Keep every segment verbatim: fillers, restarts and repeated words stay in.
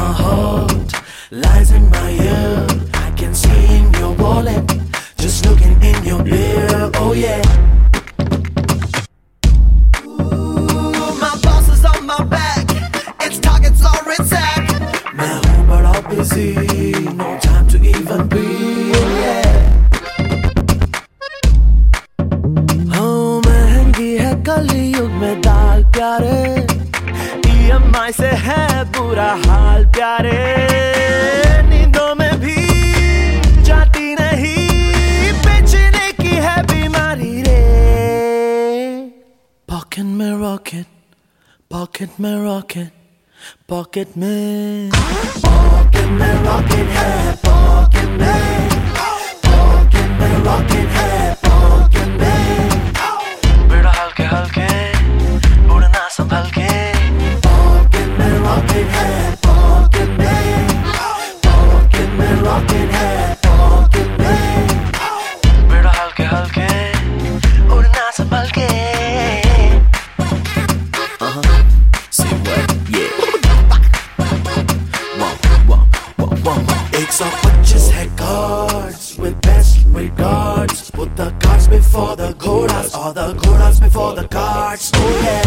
my heart lies in my ear. I can see in your wallet, just looking in your beer. Oh yeah. Ooh, my boss is on my back. Its targets are attack. मैं हूँ बड़ा busy, no time to even breathe. Oh yeah. हाँ महंगी है कलयुग में दाल प्यारे. E M आई से है बुरा हाल प्यारे. नींदों में भी जाती नहीं, बेचने की है बीमारी रे. पॉकेट में रॉकेट, पॉकेट में रॉकेट, पॉकेट में पॉकेट में रॉकेट है. पॉकेट में पॉकेट में रॉकेट है. पॉकेट में बेड़ा हल्के हल्के उड़ना संभल के. पॉकेट में रॉकेट है. पॉकेट में पॉकेट में रॉकेट है. पॉकेट में बेड़ा हल्के हल्के उड़ना संभल के. एक सौ पच्चीस है cards with best regards. Put the cards before the ghodas, or the ghodas before the cards. Oh yeah.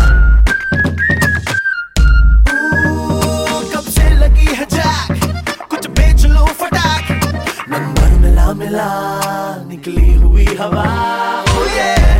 Ooh, कब से लगी है जैक, कुछ बेच लो फटाक. नंबर मिला मिला निकली हुई हवा. Oh yeah.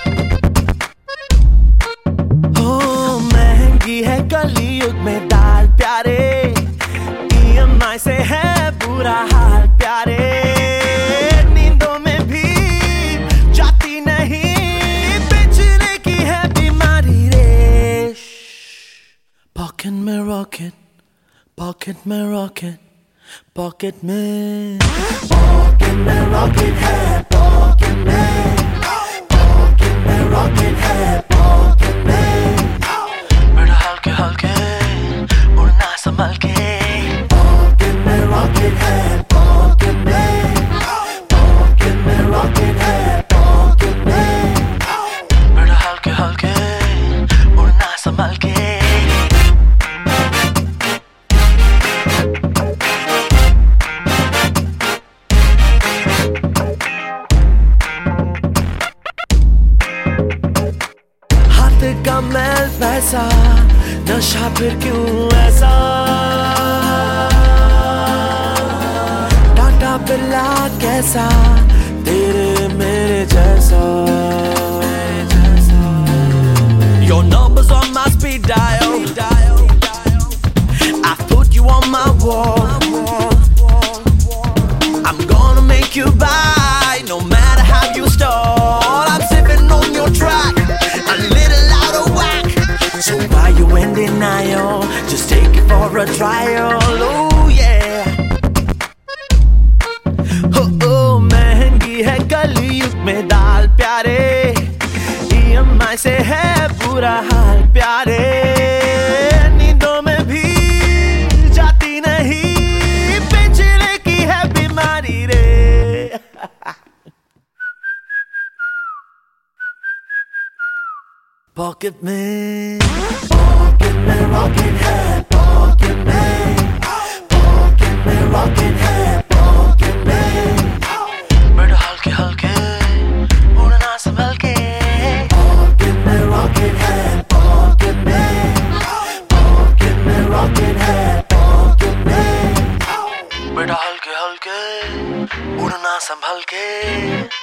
Oh महंगी है कलयुग में दाल प्यारे. ई एम आई से है बुरा हाल प्यारे. नींदों में भी जाती नहीं, बेचने की है बीमारी रे. पॉकेट में रॉकेट, पॉकेट में रॉकेट, पॉकेट में पॉकेट में रॉकेट है. पॉकेट में पॉकेट में रॉकेट है. पॉकेट में बेड़ा हल्के हल्के उड़ना संभल के. Rocket है. Pocket में Pocket में rocket है. Pocket में बेड़ा हल्के हल्के उड़ना संभल के. हाथ का मैल पैसा, नशा फिर क्यों ऐसा. बिल्ला कैसा तेरे मेरे जैसा. Your number's on my speed dial. I put you on my wall. I'm gonna make you buy, no matter how you stall. I'm sipping on your track, a little out of whack. So why you in denial? Just take it for a trial. Oh yeah. है कलयुग में दाल प्यारे. E M आई से है बुरा हाल प्यारे. नींदों में भी जाती नहीं, बेचने की है बीमारी रे. पॉकेट में पॉकेट में रॉकेट है. पॉकेट में पॉकेट में रॉकेट है. पॉकेट में हल्के हल्के उड़ना संभल के. पॉकेट में रॉकेट है. पॉकेट में पॉकेट में रॉकेट है. पॉकेट में बेड़ा हल्के हल्के उड़ना संभल के.